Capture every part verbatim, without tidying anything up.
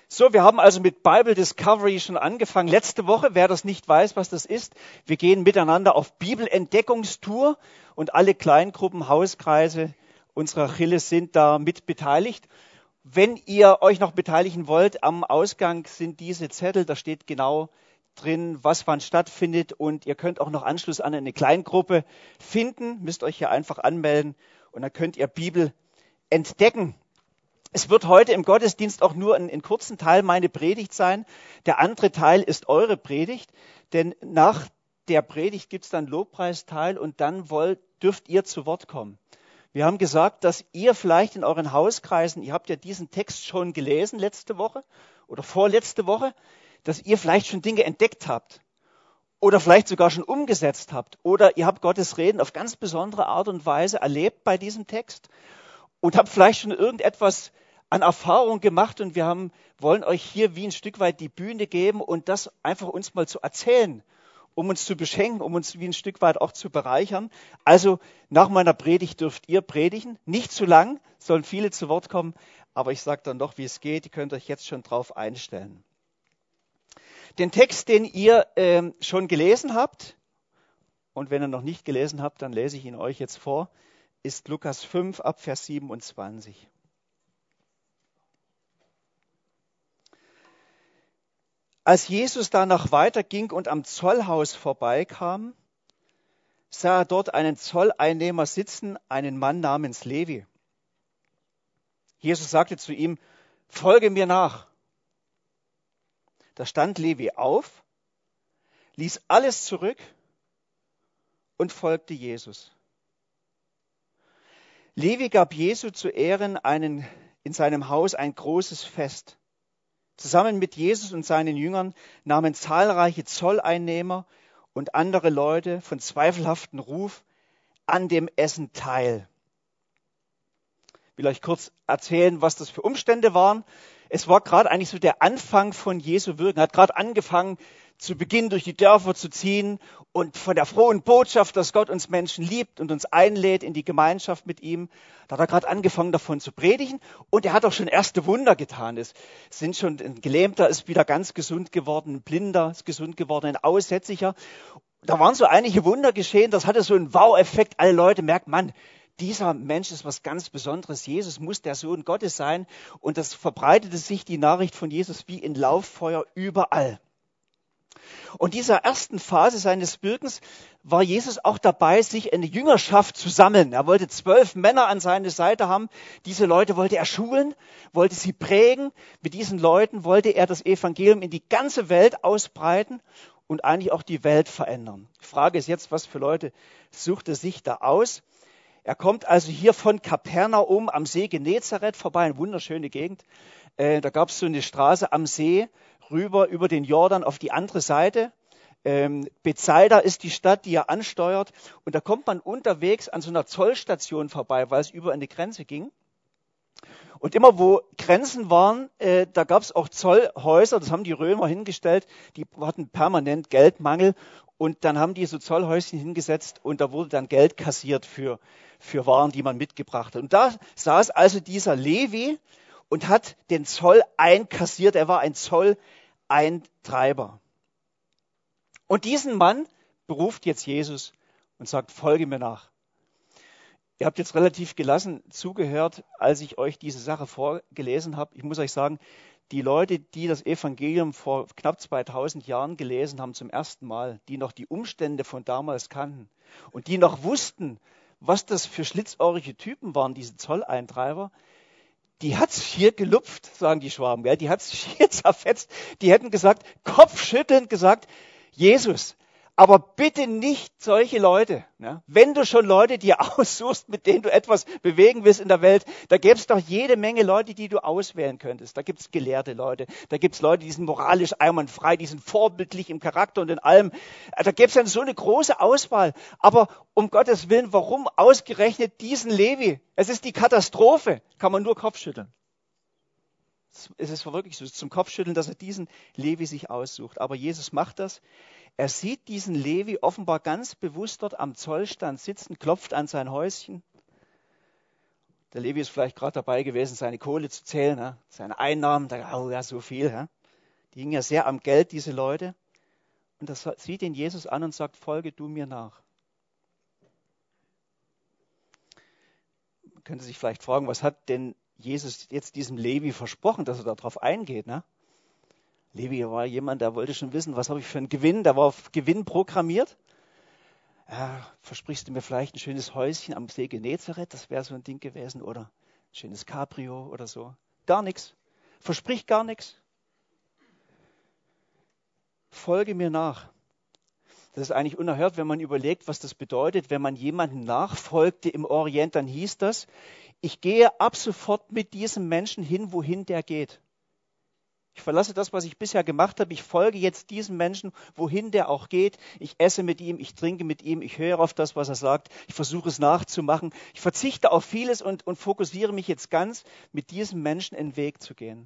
So, wir haben also mit Bible Discovery schon angefangen. Letzte Woche, wer das nicht weiß, was das ist, wir gehen miteinander auf Bibelentdeckungstour und alle Kleingruppen, Hauskreise unserer Achilles sind da mit beteiligt. Wenn ihr euch noch beteiligen wollt, am Ausgang sind diese Zettel, da steht genau drin, was wann stattfindet und ihr könnt auch noch Anschluss an eine Kleingruppe finden, müsst euch hier einfach anmelden und dann könnt ihr Bibel entdecken. Es wird heute im Gottesdienst auch nur ein, ein kurzen Teil meine Predigt sein. Der andere Teil ist eure Predigt, denn nach der Predigt gibt es dann Lobpreisteil und dann wollt, dürft ihr zu Wort kommen. Wir haben gesagt, dass ihr vielleicht in euren Hauskreisen, ihr habt ja diesen Text schon gelesen letzte Woche oder vorletzte Woche, dass ihr vielleicht schon Dinge entdeckt habt oder vielleicht sogar schon umgesetzt habt oder ihr habt Gottes Reden auf ganz besondere Art und Weise erlebt bei diesem Text und habt vielleicht schon irgendetwas an Erfahrung gemacht und wir haben, wollen euch hier wie ein Stück weit die Bühne geben und das einfach uns mal zu erzählen, um uns zu beschenken, um uns wie ein Stück weit auch zu bereichern. Also nach meiner Predigt dürft ihr predigen, nicht zu lang, sollen viele zu Wort kommen, aber ich sage dann doch, wie es geht, ihr könnt euch jetzt schon drauf einstellen. Den Text, den ihr ähm, schon gelesen habt, und wenn ihr noch nicht gelesen habt, dann lese ich ihn euch jetzt vor, ist Lukas fünf ab Vers siebenundzwanzig. Als Jesus danach weiterging und am Zollhaus vorbeikam, sah er dort einen Zolleinnehmer sitzen, einen Mann namens Levi. Jesus sagte zu ihm, folge mir nach. Da stand Levi auf, ließ alles zurück und folgte Jesus. Levi gab Jesu zu Ehren einen, in seinem Haus ein großes Fest. Zusammen mit Jesus und seinen Jüngern nahmen zahlreiche Zolleinnehmer und andere Leute von zweifelhaftem Ruf an dem Essen teil. Ich will euch kurz erzählen, was das für Umstände waren. Es war gerade eigentlich so der Anfang von Jesu Wirken. Er hat gerade angefangen, zu Beginn durch die Dörfer zu ziehen und von der frohen Botschaft, dass Gott uns Menschen liebt und uns einlädt in die Gemeinschaft mit ihm. Da hat er gerade angefangen, davon zu predigen und er hat auch schon erste Wunder getan. Es sind schon, ein Gelähmter ist wieder ganz gesund geworden, ein Blinder ist gesund geworden, ein Aussätziger. Da waren so einige Wunder geschehen, das hatte so einen Wow-Effekt. Alle Leute merken, Mann, dieser Mensch ist was ganz Besonderes. Jesus muss der Sohn Gottes sein. Und das verbreitete sich die Nachricht von Jesus wie in Lauffeuer überall. Und dieser ersten Phase seines Wirkens war Jesus auch dabei, sich eine Jüngerschaft zu sammeln. Er wollte zwölf Männer an seine Seite haben. Diese Leute wollte er schulen, wollte sie prägen. Mit diesen Leuten wollte er das Evangelium in die ganze Welt ausbreiten und eigentlich auch die Welt verändern. Die Frage ist jetzt, was für Leute sucht er sich da aus? Er kommt also hier von Kapernaum am See Genezareth vorbei, eine wunderschöne Gegend. Äh, da gab es so eine Straße am See rüber über den Jordan auf die andere Seite. Ähm, Bethsaida ist die Stadt, die er ansteuert. Und da kommt man unterwegs an so einer Zollstation vorbei, weil es über eine Grenze ging. Und immer wo Grenzen waren, äh, da gab es auch Zollhäuser, das haben die Römer hingestellt, die hatten permanent Geldmangel. Und dann haben die so Zollhäuschen hingesetzt und da wurde dann Geld kassiert für, für Waren, die man mitgebracht hat. Und da saß also dieser Levi und hat den Zoll einkassiert. Er war ein Zolleintreiber. Und diesen Mann beruft jetzt Jesus und sagt, folge mir nach. Ihr habt jetzt relativ gelassen zugehört, als ich euch diese Sache vorgelesen habe. Ich muss euch sagen, die Leute, die das Evangelium vor knapp zweitausend Jahren gelesen haben zum ersten Mal, die noch die Umstände von damals kannten und die noch wussten, was das für schlitzohrige Typen waren, diese Zolleintreiber, die hat's hier gelupft, sagen die Schwaben, ja, die hat's hier zerfetzt. Die hätten gesagt, kopfschüttelnd gesagt, Jesus, aber bitte nicht solche Leute. Ja? Wenn du schon Leute dir aussuchst, mit denen du etwas bewegen willst in der Welt, da gäbe es doch jede Menge Leute, die du auswählen könntest. Da gibt es gelehrte Leute, da gibt es Leute, die sind moralisch einwandfrei, die sind vorbildlich im Charakter und in allem. Da gäbe es dann so eine große Auswahl. Aber um Gottes Willen, warum ausgerechnet diesen Levi? Es ist die Katastrophe, kann man nur Kopfschütteln. Es ist wirklich so, zum Kopfschütteln, dass er diesen Levi sich aussucht. Aber Jesus macht das. Er sieht diesen Levi offenbar ganz bewusst dort am Zollstand sitzen, klopft an sein Häuschen. Der Levi ist vielleicht gerade dabei gewesen, seine Kohle zu zählen, ne? Seine Einnahmen, da, oh ja, so viel. Ja? Die hingen ja sehr am Geld, diese Leute. Und das sieht ihn Jesus an und sagt, folge du mir nach. Man könnte sich vielleicht fragen, was hat denn Jesus jetzt diesem Levi versprochen, dass er darauf eingeht? Ne? Levi war jemand, der wollte schon wissen, was habe ich für einen Gewinn, der war auf Gewinn programmiert. Ja, versprichst du mir vielleicht ein schönes Häuschen am See Genezareth, das wäre so ein Ding gewesen, oder ein schönes Cabrio oder so. Gar nichts. Versprich gar nichts. Folge mir nach. Das ist eigentlich unerhört, wenn man überlegt, was das bedeutet. Wenn man jemandem nachfolgte im Orient, dann hieß das, ich gehe ab sofort mit diesem Menschen hin, wohin der geht. Ich verlasse das, was ich bisher gemacht habe. Ich folge jetzt diesem Menschen, wohin der auch geht. Ich esse mit ihm, ich trinke mit ihm, ich höre auf das, was er sagt. Ich versuche es nachzumachen. Ich verzichte auf vieles und, und fokussiere mich jetzt ganz, mit diesem Menschen einen Weg zu gehen.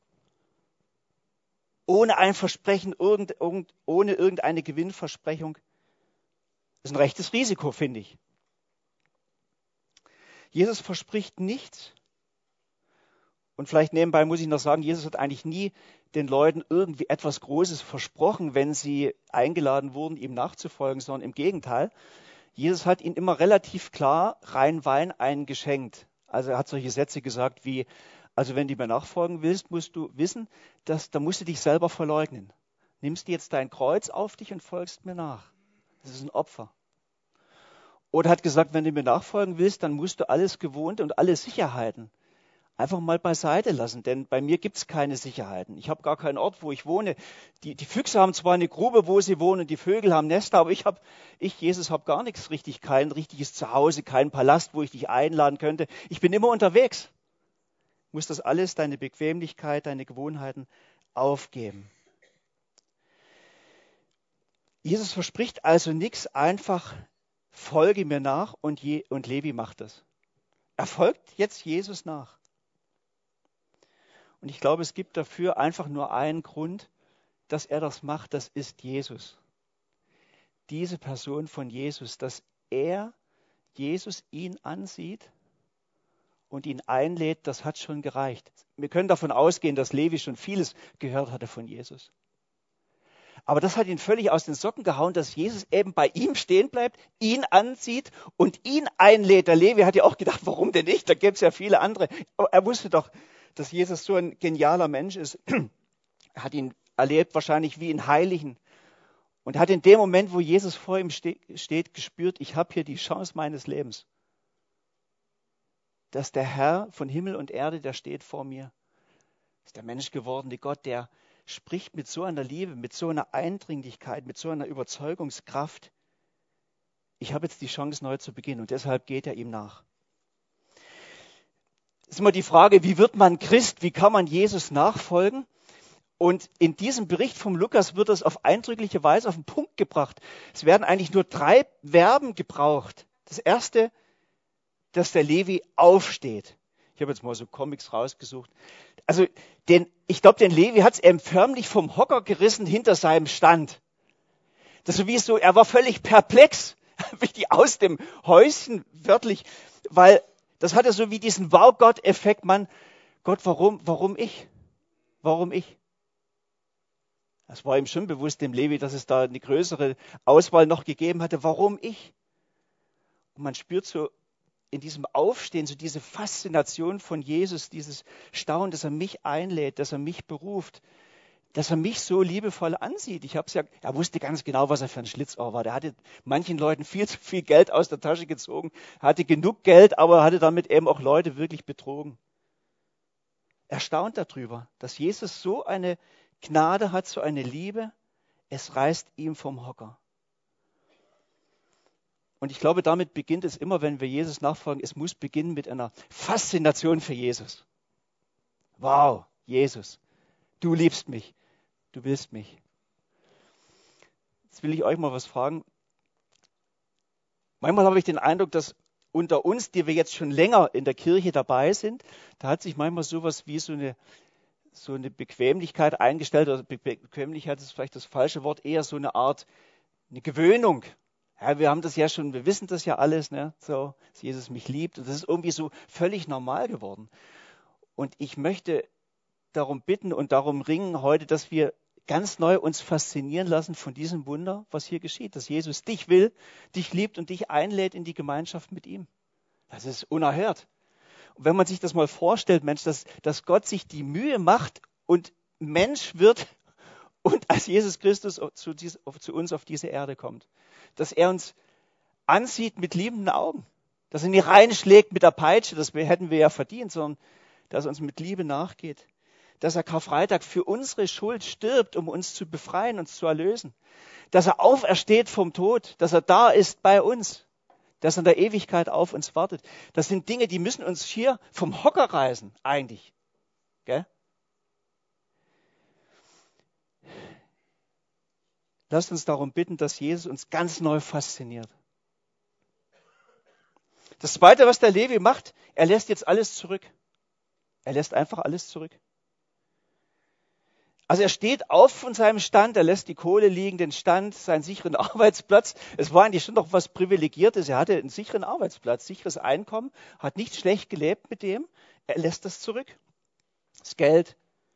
Ohne ein Versprechen, irgend, irgend, ohne irgendeine Gewinnversprechung. Das ist ein rechtes Risiko, finde ich. Jesus verspricht nichts. Und vielleicht nebenbei muss ich noch sagen, Jesus hat eigentlich nie den Leuten irgendwie etwas Großes versprochen, wenn sie eingeladen wurden, ihm nachzufolgen, sondern im Gegenteil. Jesus hat ihnen immer relativ klar rein Wein eingeschenkt. Also er hat solche Sätze gesagt wie, also wenn du mir nachfolgen willst, musst du wissen, dass, da musst du dich selber verleugnen. Nimmst du jetzt dein Kreuz auf dich und folgst mir nach. Das ist ein Opfer. Oder hat gesagt, wenn du mir nachfolgen willst, dann musst du alles Gewohnte und alle Sicherheiten einfach mal beiseite lassen, denn bei mir gibt es keine Sicherheiten. Ich habe gar keinen Ort, wo ich wohne. Die, die Füchse haben zwar eine Grube, wo sie wohnen, die Vögel haben Nester, aber ich, hab, ich Jesus, habe gar nichts richtig, kein richtiges Zuhause, keinen Palast, wo ich dich einladen könnte. Ich bin immer unterwegs. Du musst das alles, deine Bequemlichkeit, deine Gewohnheiten aufgeben. Jesus verspricht also nichts, einfach folge mir nach und, je, und Levi macht das. Er folgt jetzt Jesus nach. Und ich glaube, es gibt dafür einfach nur einen Grund, dass er das macht, das ist Jesus. Diese Person von Jesus, dass er, Jesus, ihn ansieht und ihn einlädt, das hat schon gereicht. Wir können davon ausgehen, dass Levi schon vieles gehört hatte von Jesus. Aber das hat ihn völlig aus den Socken gehauen, dass Jesus eben bei ihm stehen bleibt, ihn ansieht und ihn einlädt. Der Levi hat ja auch gedacht, warum denn nicht? Da gibt es ja viele andere. Aber er wusste doch, dass Jesus so ein genialer Mensch ist. Er hat ihn erlebt wahrscheinlich wie einen Heiligen und hat in dem Moment, wo Jesus vor ihm ste- steht, gespürt, ich habe hier die Chance meines Lebens. Dass der Herr von Himmel und Erde, der steht vor mir. Das ist der menschgewordene Gott, der spricht mit so einer Liebe, mit so einer Eindringlichkeit, mit so einer Überzeugungskraft. Ich habe jetzt die Chance, neu zu beginnen und deshalb geht er ihm nach. Es ist immer die Frage, wie wird man Christ? Wie kann man Jesus nachfolgen? Und in diesem Bericht vom Lukas wird das auf eindrückliche Weise auf den Punkt gebracht. Es werden eigentlich nur drei Verben gebraucht. Das erste, dass der Levi aufsteht. Ich habe jetzt mal so Comics rausgesucht. Also den, ich glaube, den Levi hat es eben förmlich vom Hocker gerissen hinter seinem Stand. Das ist wie so, er war völlig perplex, wie aus dem Häuschen, wörtlich, weil das hatte so wie diesen Wow-Gott-Effekt, Mann, Gott, warum, warum ich? Warum ich? Es war ihm schon bewusst, dem Levi, dass es da eine größere Auswahl noch gegeben hatte. Warum ich? Und man spürt so in diesem Aufstehen, so diese Faszination von Jesus, dieses Staunen, dass er mich einlädt, dass er mich beruft, dass er mich so liebevoll ansieht. Ich habe es ja, er wusste ganz genau, was er für ein Schlitzohr war. Der hatte manchen Leuten viel zu viel Geld aus der Tasche gezogen, hatte genug Geld, aber hatte damit eben auch Leute wirklich betrogen. Er staunt darüber, dass Jesus so eine Gnade hat, so eine Liebe, es reißt ihm vom Hocker. Und ich glaube, damit beginnt es immer, wenn wir Jesus nachfolgen, es muss beginnen mit einer Faszination für Jesus. Wow, Jesus, du liebst mich, du willst mich. Jetzt will ich euch mal was fragen. Manchmal habe ich den Eindruck, dass unter uns, die wir jetzt schon länger in der Kirche dabei sind, da hat sich manchmal sowas wie so eine, so eine Bequemlichkeit eingestellt. Oder Be- Bequemlichkeit ist vielleicht das falsche Wort, eher so eine Art, eine Gewöhnung. Ja, wir haben das ja schon, wir wissen das ja alles, ne? So, dass Jesus mich liebt. Und das ist irgendwie so völlig normal geworden. Und ich möchte darum bitten und darum ringen heute, dass wir ganz neu uns faszinieren lassen von diesem Wunder, was hier geschieht. Dass Jesus dich will, dich liebt und dich einlädt in die Gemeinschaft mit ihm. Das ist unerhört. Und wenn man sich das mal vorstellt, Mensch, dass, dass Gott sich die Mühe macht und Mensch wird und als Jesus Christus zu, dies, zu uns auf diese Erde kommt. Dass er uns ansieht mit liebenden Augen. Dass er nicht reinschlägt mit der Peitsche, das hätten wir ja verdient, sondern dass er uns mit Liebe nachgeht. Dass er Karfreitag für unsere Schuld stirbt, um uns zu befreien, uns zu erlösen. Dass er aufersteht vom Tod, dass er da ist bei uns. Dass er in der Ewigkeit auf uns wartet. Das sind Dinge, die müssen uns hier vom Hocker reißen, eigentlich. Gell? Lasst uns darum bitten, dass Jesus uns ganz neu fasziniert. Das Zweite, was der Levi macht, er lässt jetzt alles zurück. Er lässt einfach alles zurück. Also er steht auf von seinem Stand, er lässt die Kohle liegen, den Stand, seinen sicheren Arbeitsplatz. Es war eigentlich schon noch was Privilegiertes. Er hatte einen sicheren Arbeitsplatz, sicheres Einkommen, hat nicht schlecht gelebt mit dem. Er lässt das zurück. Das Geld.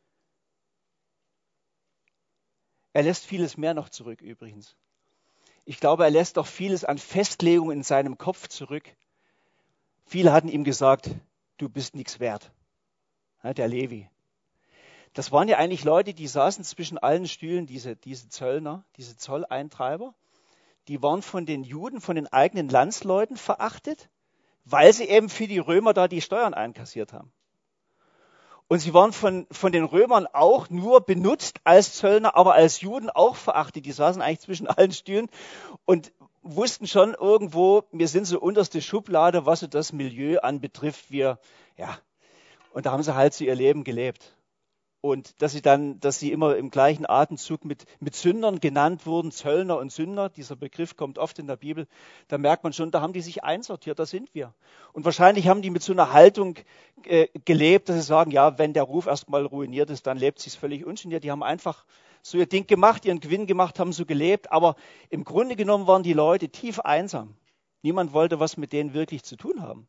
Er lässt vieles mehr noch zurück übrigens. Ich glaube, er lässt auch vieles an Festlegungen in seinem Kopf zurück. Viele hatten ihm gesagt, du bist nichts wert. Ja, der Levi. Das waren ja eigentlich Leute, die saßen zwischen allen Stühlen, diese, diese Zöllner, diese Zolleintreiber. Die waren von den Juden, von den eigenen Landsleuten verachtet, weil sie eben für die Römer da die Steuern einkassiert haben. Und sie waren von, von den Römern auch nur benutzt als Zöllner, aber als Juden auch verachtet. Die saßen eigentlich zwischen allen Stühlen und wussten schon irgendwo, wir sind so unterste Schublade, was so das Milieu anbetrifft. Wir, ja, und da haben sie halt so ihr Leben gelebt. Und dass sie dann, dass sie immer im gleichen Atemzug mit, mit Sündern genannt wurden, Zöllner und Sünder, dieser Begriff kommt oft in der Bibel, da merkt man schon, da haben die sich einsortiert, da sind wir. Und wahrscheinlich haben die mit so einer Haltung äh, gelebt, dass sie sagen, ja, wenn der Ruf erstmal ruiniert ist, dann lebt sich's völlig ungeniert. Die haben einfach so ihr Ding gemacht, ihren Gewinn gemacht, haben so gelebt, aber im Grunde genommen waren die Leute tief einsam. Niemand wollte was mit denen wirklich zu tun haben.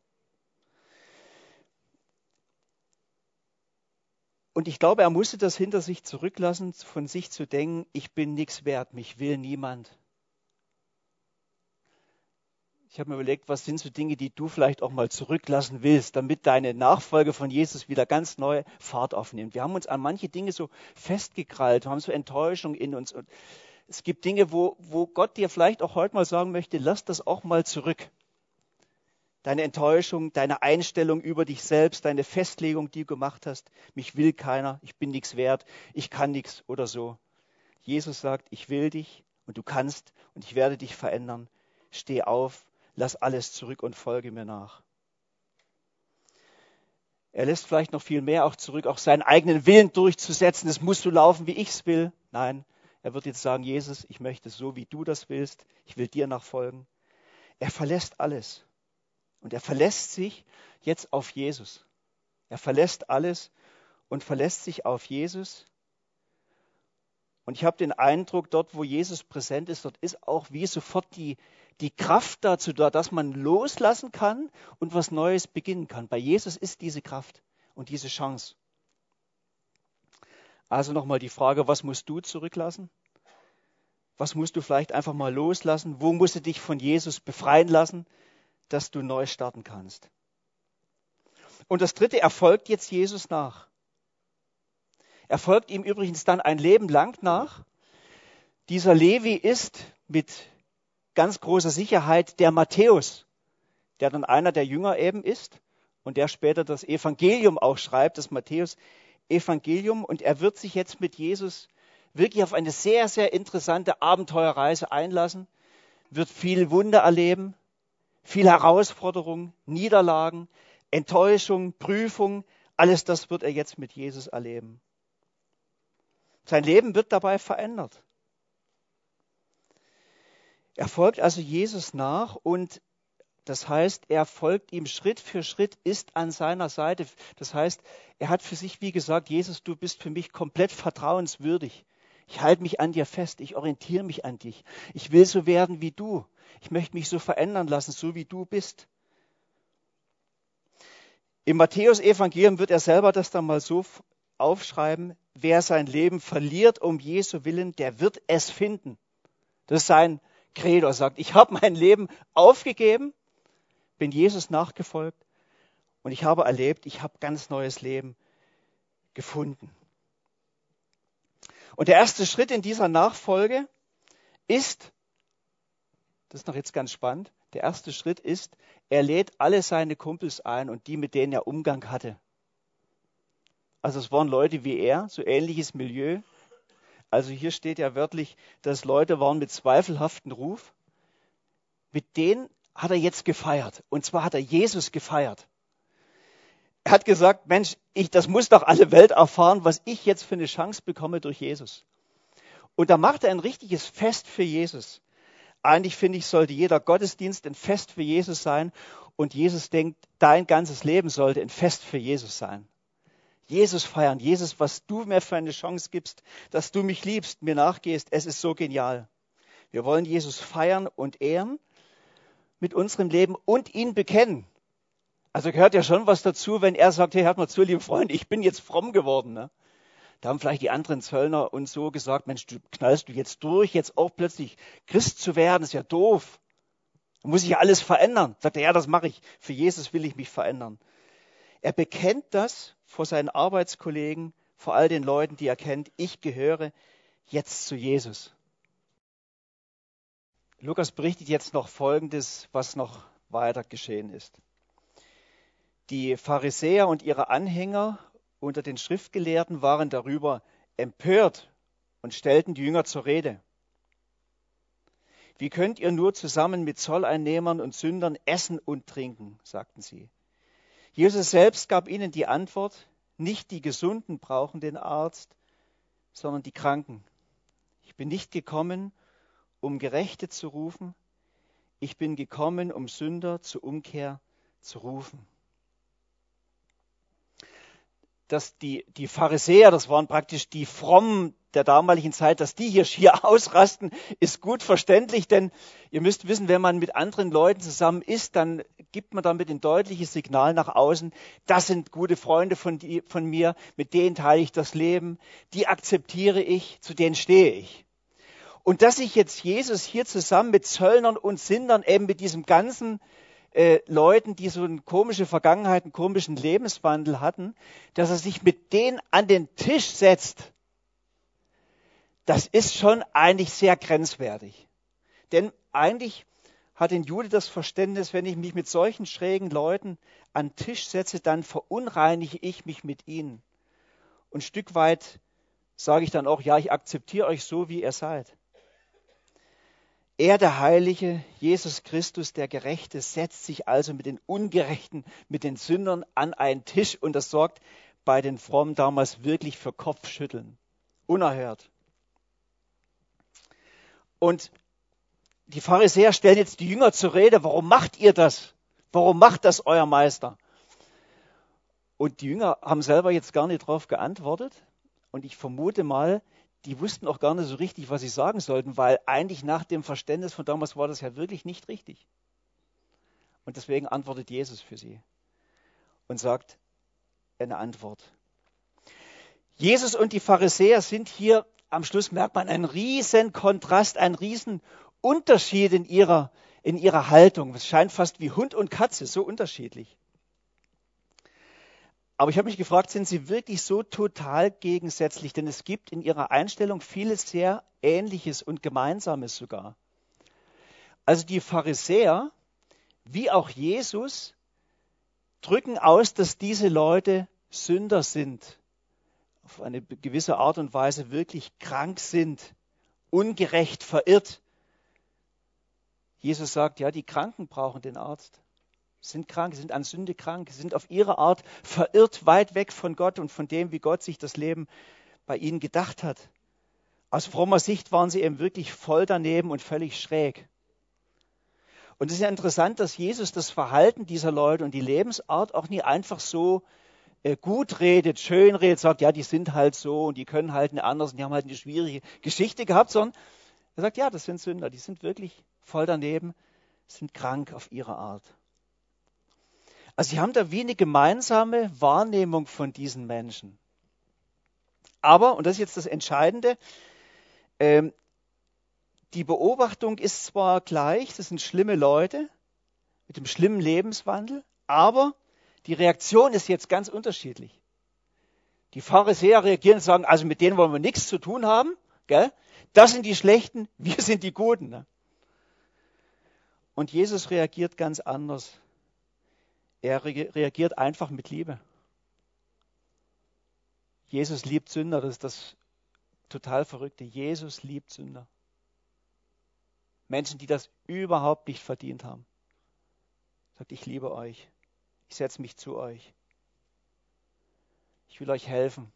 Und ich glaube, er musste das hinter sich zurücklassen, von sich zu denken, ich bin nichts wert, mich will niemand. Ich habe mir überlegt, was sind so Dinge, die du vielleicht auch mal zurücklassen willst, damit deine Nachfolge von Jesus wieder ganz neu Fahrt aufnimmt. Wir haben uns an manche Dinge so festgekrallt, wir haben so Enttäuschung in uns. Und es gibt Dinge, wo, wo Gott dir vielleicht auch heute mal sagen möchte, lass das auch mal zurück. Deine Enttäuschung, deine Einstellung über dich selbst, deine Festlegung, die du gemacht hast. Mich will keiner, ich bin nichts wert, ich kann nichts oder so. Jesus sagt, ich will dich und du kannst und ich werde dich verändern. Steh auf, lass alles zurück und folge mir nach. Er lässt vielleicht noch viel mehr auch zurück, auch seinen eigenen Willen durchzusetzen. Es muss so laufen, wie ich es will. Nein, er wird jetzt sagen, Jesus, ich möchte es so, wie du das willst. Ich will dir nachfolgen. Er verlässt alles. Und er verlässt sich jetzt auf Jesus. Er verlässt alles und verlässt sich auf Jesus. Und ich habe den Eindruck, dort, wo Jesus präsent ist, dort ist auch wie sofort die, die Kraft dazu da, dass man loslassen kann und was Neues beginnen kann. Bei Jesus ist diese Kraft und diese Chance. Also nochmal die Frage, was musst du zurücklassen? Was musst du vielleicht einfach mal loslassen? Wo musst du dich von Jesus befreien lassen, dass du neu starten kannst? Und das Dritte, er folgt jetzt Jesus nach. Er folgt ihm übrigens dann ein Leben lang nach. Dieser Levi ist mit ganz großer Sicherheit der Matthäus, der dann einer der Jünger eben ist und der später das Evangelium auch schreibt, das Matthäus-Evangelium. Und er wird sich jetzt mit Jesus wirklich auf eine sehr, sehr interessante Abenteuerreise einlassen, wird viel Wunder erleben, viel Herausforderung, Niederlagen, Enttäuschung, Prüfung, alles das wird er jetzt mit Jesus erleben. Sein Leben wird dabei verändert. Er folgt also Jesus nach und das heißt, er folgt ihm Schritt für Schritt, ist an seiner Seite. Das heißt, er hat für sich, wie gesagt, Jesus, du bist für mich komplett vertrauenswürdig. Ich halte mich an dir fest, ich orientiere mich an dich. Ich will so werden wie du. Ich möchte mich so verändern lassen, so wie du bist. Im Matthäus-Evangelium wird er selber das dann mal so aufschreiben: Wer sein Leben verliert um Jesu Willen, der wird es finden. Das ist sein Credo. Er sagt, ich habe mein Leben aufgegeben, bin Jesus nachgefolgt und ich habe erlebt, ich habe ganz neues Leben gefunden. Und der erste Schritt in dieser Nachfolge ist, das ist noch jetzt ganz spannend, der erste Schritt ist, er lädt alle seine Kumpels ein und die, mit denen er Umgang hatte. Also es waren Leute wie er, so ähnliches Milieu. Also hier steht ja wörtlich, dass Leute waren mit zweifelhaftem Ruf. Mit denen hat er jetzt gefeiert. Und zwar hat er Jesus gefeiert. Er hat gesagt, Mensch, ich, das muss doch alle Welt erfahren, was ich jetzt für eine Chance bekomme durch Jesus. Und da macht er ein richtiges Fest für Jesus. Eigentlich finde ich, sollte jeder Gottesdienst ein Fest für Jesus sein. Und Jesus denkt, dein ganzes Leben sollte ein Fest für Jesus sein. Jesus feiern. Jesus, was du mir für eine Chance gibst, dass du mich liebst, mir nachgehst. Es ist so genial. Wir wollen Jesus feiern und ehren mit unserem Leben und ihn bekennen. Also gehört ja schon was dazu, wenn er sagt, hey, hört mal zu, liebe Freunde, ich bin jetzt fromm geworden. Ne? Da haben vielleicht die anderen Zöllner und so gesagt, Mensch, du knallst du jetzt durch, jetzt auch plötzlich Christ zu werden, ist ja doof. Da muss ich ja alles verändern. Sagt er, ja, das mache ich. Für Jesus will ich mich verändern. Er bekennt das vor seinen Arbeitskollegen, vor all den Leuten, die er kennt. Ich gehöre jetzt zu Jesus. Lukas berichtet jetzt noch Folgendes, was noch weiter geschehen ist. Die Pharisäer und ihre Anhänger unter den Schriftgelehrten waren darüber empört und stellten die Jünger zur Rede. Wie könnt ihr nur zusammen mit Zolleinnehmern und Sündern essen und trinken, sagten sie. Jesus selbst gab ihnen die Antwort, nicht die Gesunden brauchen den Arzt, sondern die Kranken. Ich bin nicht gekommen, um Gerechte zu rufen, ich bin gekommen, um Sünder zur Umkehr zu rufen. Dass die, die Pharisäer, das waren praktisch die Frommen der damaligen Zeit, dass die hier schier ausrasten, ist gut verständlich, denn ihr müsst wissen, wenn man mit anderen Leuten zusammen ist, dann gibt man damit ein deutliches Signal nach außen, das sind gute Freunde von, die, von mir, mit denen teile ich das Leben, die akzeptiere ich, zu denen stehe ich. Und dass sich jetzt Jesus hier zusammen mit Zöllnern und Sündern, eben mit diesem ganzen äh, Leuten, die so eine komische Vergangenheit, einen komischen Lebenswandel hatten, dass er sich mit denen an den Tisch setzt, das ist schon eigentlich sehr grenzwertig. Denn eigentlich hat ein Jude das Verständnis, wenn ich mich mit solchen schrägen Leuten an den Tisch setze, dann verunreinige ich mich mit ihnen. Und ein Stück weit sage ich dann auch, ja, ich akzeptiere euch so, wie ihr seid. Er, der Heilige, Jesus Christus, der Gerechte, setzt sich also mit den Ungerechten, mit den Sündern an einen Tisch und das sorgt bei den Frommen damals wirklich für Kopfschütteln. Unerhört. Und die Pharisäer stellen jetzt die Jünger zur Rede, warum macht ihr das? Warum macht das euer Meister? Und die Jünger haben selber jetzt gar nicht darauf geantwortet. Und ich vermute mal, die wussten auch gar nicht so richtig, was sie sagen sollten, weil eigentlich nach dem Verständnis von damals war das ja wirklich nicht richtig. Und deswegen antwortet Jesus für sie und sagt eine Antwort. Jesus und die Pharisäer sind hier, am Schluss merkt man einen riesen Kontrast, einen riesen Unterschied in ihrer, in ihrer Haltung. Es scheint fast wie Hund und Katze, so unterschiedlich. Aber ich habe mich gefragt, sind sie wirklich so total gegensätzlich? Denn es gibt in ihrer Einstellung vieles sehr Ähnliches und Gemeinsames sogar. Also die Pharisäer, wie auch Jesus, drücken aus, dass diese Leute Sünder sind, auf eine gewisse Art und Weise wirklich krank sind, ungerecht, verirrt. Jesus sagt, ja, die Kranken brauchen den Arzt. Sind krank, sind an Sünde krank, sind auf ihre Art verirrt, weit weg von Gott und von dem, wie Gott sich das Leben bei ihnen gedacht hat. Aus frommer Sicht waren sie eben wirklich voll daneben und völlig schräg. Und es ist ja interessant, dass Jesus das Verhalten dieser Leute und die Lebensart auch nie einfach so äh, gut redet, schön redet, sagt, ja, die sind halt so und die können halt nicht anders und die haben halt eine schwierige Geschichte gehabt, sondern er sagt, ja, das sind Sünder, die sind wirklich voll daneben, sind krank auf ihre Art. Also sie haben da wie eine gemeinsame Wahrnehmung von diesen Menschen. Aber, und das ist jetzt das Entscheidende, ähm, die Beobachtung ist zwar gleich, das sind schlimme Leute mit einem schlimmen Lebenswandel, aber die Reaktion ist jetzt ganz unterschiedlich. Die Pharisäer reagieren und sagen, also mit denen wollen wir nichts zu tun haben, gell? Das sind die Schlechten, wir sind die Guten. Ne? Und Jesus reagiert ganz anders. Er re- reagiert einfach mit Liebe. Jesus liebt Sünder, das ist das total Verrückte. Jesus liebt Sünder. Menschen, die das überhaupt nicht verdient haben. Er sagt, ich liebe euch. Ich setze mich zu euch. Ich will euch helfen.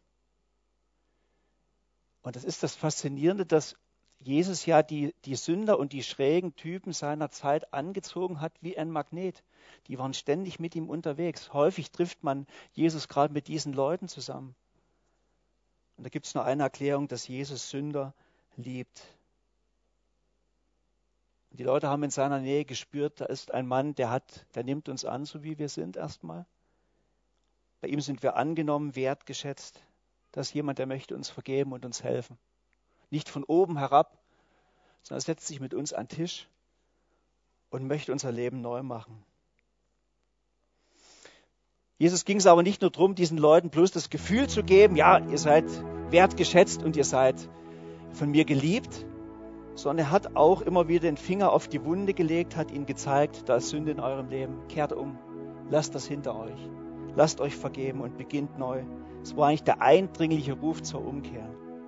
Und das ist das Faszinierende, dass Jesus ja die, die Sünder und die schrägen Typen seiner Zeit angezogen hat wie ein Magnet. Die waren ständig mit ihm unterwegs. Häufig trifft man Jesus gerade mit diesen Leuten zusammen. Und da gibt es nur eine Erklärung, dass Jesus Sünder liebt. Und die Leute haben in seiner Nähe gespürt, da ist ein Mann, der hat, der nimmt uns an, so wie wir sind erstmal. Bei ihm sind wir angenommen, wertgeschätzt. Das ist jemand, der möchte uns vergeben und uns helfen. Nicht von oben herab, sondern er setzt sich mit uns an den Tisch und möchte unser Leben neu machen. Jesus ging es aber nicht nur darum, diesen Leuten bloß das Gefühl zu geben, ja, ihr seid wertgeschätzt und ihr seid von mir geliebt, sondern er hat auch immer wieder den Finger auf die Wunde gelegt, hat ihnen gezeigt, da ist Sünde in eurem Leben, kehrt um, lasst das hinter euch, lasst euch vergeben und beginnt neu. Es war eigentlich der eindringliche Ruf zur Umkehr.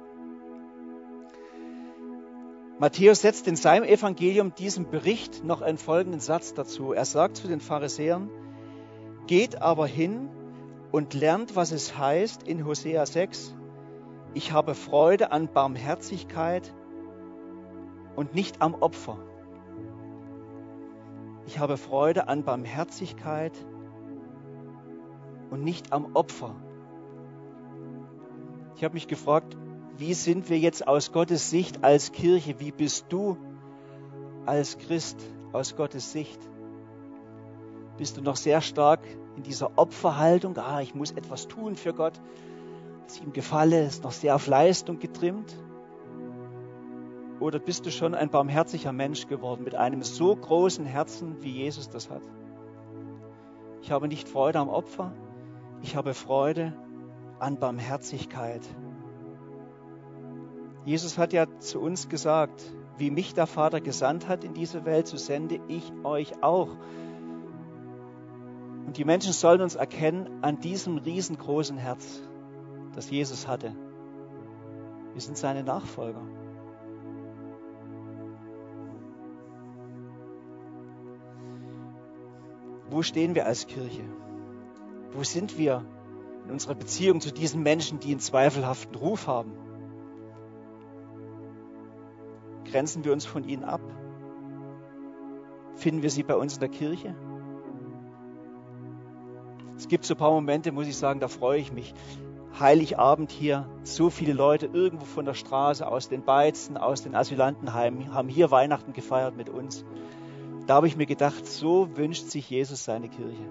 Matthäus setzt in seinem Evangelium diesem Bericht noch einen folgenden Satz dazu. Er sagt zu den Pharisäern, geht aber hin und lernt, was es heißt in Hosea sechs, ich habe Freude an Barmherzigkeit und nicht am Opfer. Ich habe Freude an Barmherzigkeit und nicht am Opfer. Ich habe mich gefragt, wie sind wir jetzt aus Gottes Sicht als Kirche? Wie bist du als Christ aus Gottes Sicht? Bist du noch sehr stark in dieser Opferhaltung? Ah, ich muss etwas tun für Gott, dass ich ihm gefalle, ist noch sehr auf Leistung getrimmt? Oder bist du schon ein barmherziger Mensch geworden mit einem so großen Herzen, wie Jesus das hat? Ich habe nicht Freude am Opfer, ich habe Freude an Barmherzigkeit. Jesus hat ja zu uns gesagt, wie mich der Vater gesandt hat in diese Welt, so sende ich euch auch. Und die Menschen sollen uns erkennen an diesem riesengroßen Herz, das Jesus hatte. Wir sind seine Nachfolger. Wo stehen wir als Kirche? Wo sind wir in unserer Beziehung zu diesen Menschen, die einen zweifelhaften Ruf haben? Grenzen wir uns von ihnen ab? Finden wir sie bei uns in der Kirche? Es gibt so ein paar Momente, muss ich sagen, da freue ich mich. Heiligabend hier, so viele Leute irgendwo von der Straße, aus den Beizen, aus den Asylantenheimen, haben hier Weihnachten gefeiert mit uns. Da habe ich mir gedacht, so wünscht sich Jesus seine Kirche.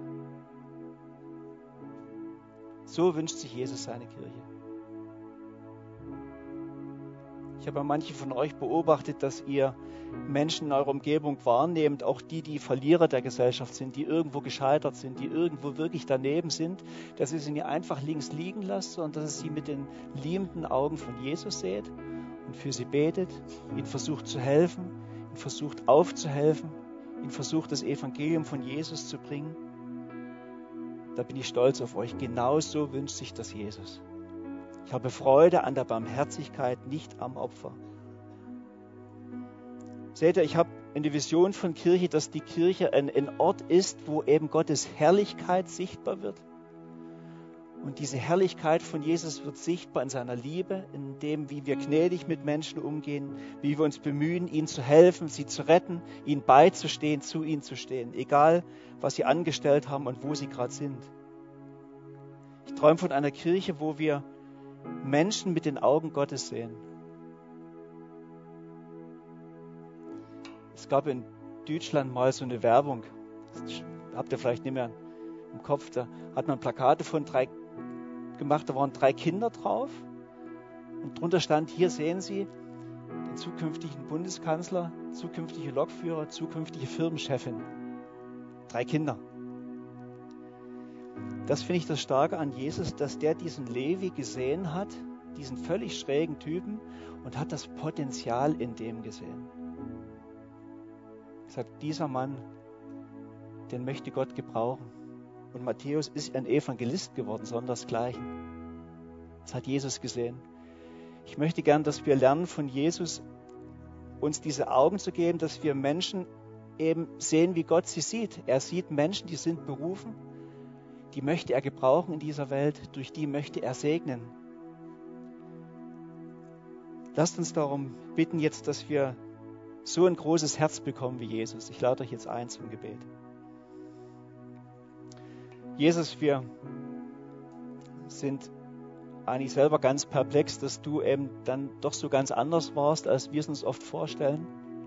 So wünscht sich Jesus seine Kirche. Ich habe bei manchen von euch beobachtet, dass ihr Menschen in eurer Umgebung wahrnehmt, auch die, die Verlierer der Gesellschaft sind, die irgendwo gescheitert sind, die irgendwo wirklich daneben sind, dass ihr sie nicht einfach links liegen lasst, sondern dass ihr sie mit den liebenden Augen von Jesus seht und für sie betet, ihnen versucht zu helfen, ihnen versucht aufzuhelfen, ihnen versucht, das Evangelium von Jesus zu bringen. Da bin ich stolz auf euch. Genauso wünscht sich das Jesus. Ich habe Freude an der Barmherzigkeit, nicht am Opfer. Seht ihr, ich habe eine Vision von Kirche, dass die Kirche ein, ein Ort ist, wo eben Gottes Herrlichkeit sichtbar wird. Und diese Herrlichkeit von Jesus wird sichtbar in seiner Liebe, in dem, wie wir gnädig mit Menschen umgehen, wie wir uns bemühen, ihnen zu helfen, sie zu retten, ihnen beizustehen, zu ihnen zu stehen, egal was sie angestellt haben und wo sie gerade sind. Ich träume von einer Kirche, wo wir Menschen mit den Augen Gottes sehen. Es gab in Deutschland mal so eine Werbung, das habt ihr vielleicht nicht mehr im Kopf, da hat man Plakate von drei gemacht, da waren drei Kinder drauf und drunter stand, hier sehen Sie den zukünftigen Bundeskanzler, zukünftige Lokführer, zukünftige Firmenchefin. Drei Kinder. Das finde ich das Starke an Jesus, dass der diesen Levi gesehen hat, diesen völlig schrägen Typen, und hat das Potenzial in dem gesehen. Er sagt, dieser Mann, den möchte Gott gebrauchen. Und Matthäus ist ein Evangelist geworden, sondersgleichen. Das hat Jesus gesehen. Ich möchte gern, dass wir lernen von Jesus, uns diese Augen zu geben, dass wir Menschen eben sehen, wie Gott sie sieht. Er sieht Menschen, die sind berufen, die möchte er gebrauchen in dieser Welt, durch die möchte er segnen. Lasst uns darum bitten jetzt, dass wir so ein großes Herz bekommen wie Jesus. Ich lade euch jetzt ein zum Gebet. Jesus, wir sind eigentlich selber ganz perplex, dass du eben dann doch so ganz anders warst, als wir es uns oft vorstellen.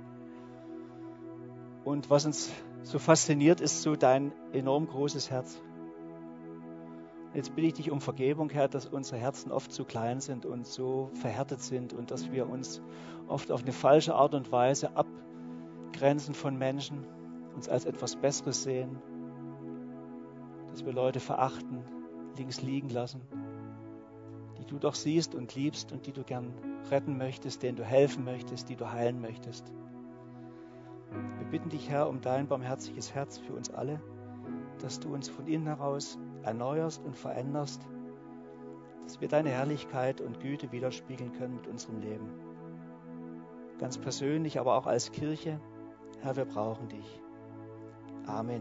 Und was uns so fasziniert, ist so dein enorm großes Herz. Jetzt bitte ich dich um Vergebung, Herr, dass unsere Herzen oft so klein sind und so verhärtet sind und dass wir uns oft auf eine falsche Art und Weise abgrenzen von Menschen, uns als etwas Besseres sehen, dass wir Leute verachten, links liegen lassen, die du doch siehst und liebst und die du gern retten möchtest, denen du helfen möchtest, die du heilen möchtest. Wir bitten dich, Herr, um dein barmherziges Herz für uns alle, dass du uns von innen heraus erneuerst und veränderst, dass wir deine Herrlichkeit und Güte widerspiegeln können mit unserem Leben. Ganz persönlich, aber auch als Kirche. Herr, wir brauchen dich. Amen.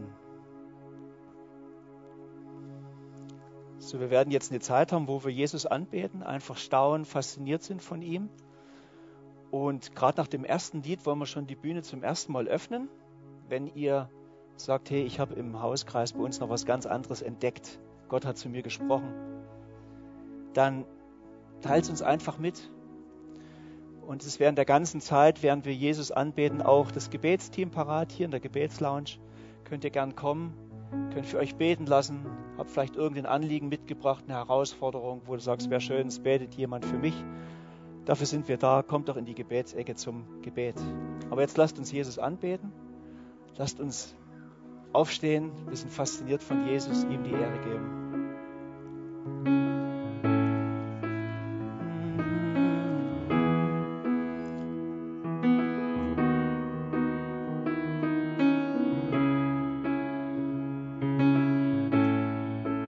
So, wir werden jetzt eine Zeit haben, wo wir Jesus anbeten, einfach staunen, fasziniert sind von ihm. Und gerade nach dem ersten Lied wollen wir schon die Bühne zum ersten Mal öffnen. Wenn ihr sagt, hey, ich habe im Hauskreis bei uns noch was ganz anderes entdeckt, Gott hat zu mir gesprochen, dann teilt es uns einfach mit. Und es ist während der ganzen Zeit, während wir Jesus anbeten, auch das Gebetsteam parat hier in der Gebetslounge. Könnt ihr gern kommen, könnt für euch beten lassen, habt vielleicht irgendein Anliegen mitgebracht, eine Herausforderung, wo du sagst, wäre schön, es betet jemand für mich. Dafür sind wir da, kommt doch in die Gebetsecke zum Gebet. Aber jetzt lasst uns Jesus anbeten, lasst uns aufstehen, wir sind fasziniert von Jesus, ihm die Ehre geben.